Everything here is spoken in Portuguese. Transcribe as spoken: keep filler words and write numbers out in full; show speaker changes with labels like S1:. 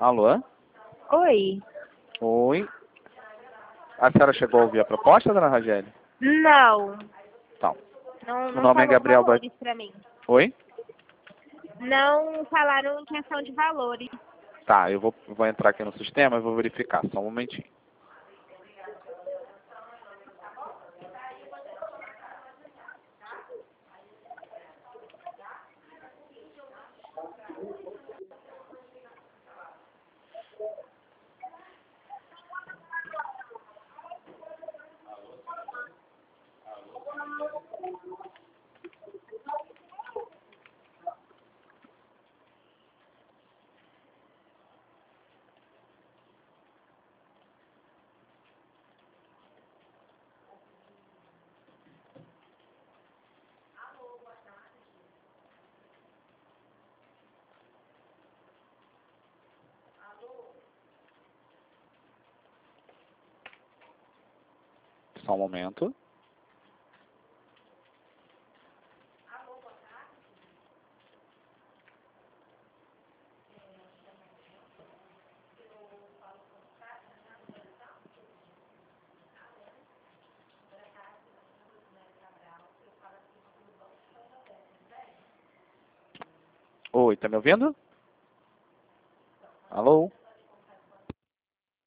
S1: Alô?
S2: Oi.
S1: Oi. A senhora chegou a ouvir a proposta, dona Rogério?
S2: Não.
S1: Então.
S2: Não,
S1: O
S2: não
S1: nome é
S2: falou
S1: Gabriel Ba...
S2: valores pra mim.
S1: Oi?
S2: Não falaram em questão de valores.
S1: Tá, eu vou, vou entrar aqui no sistema e vou verificar. Só um momentinho. Só um momento. Oi, tá me ouvindo? Alô?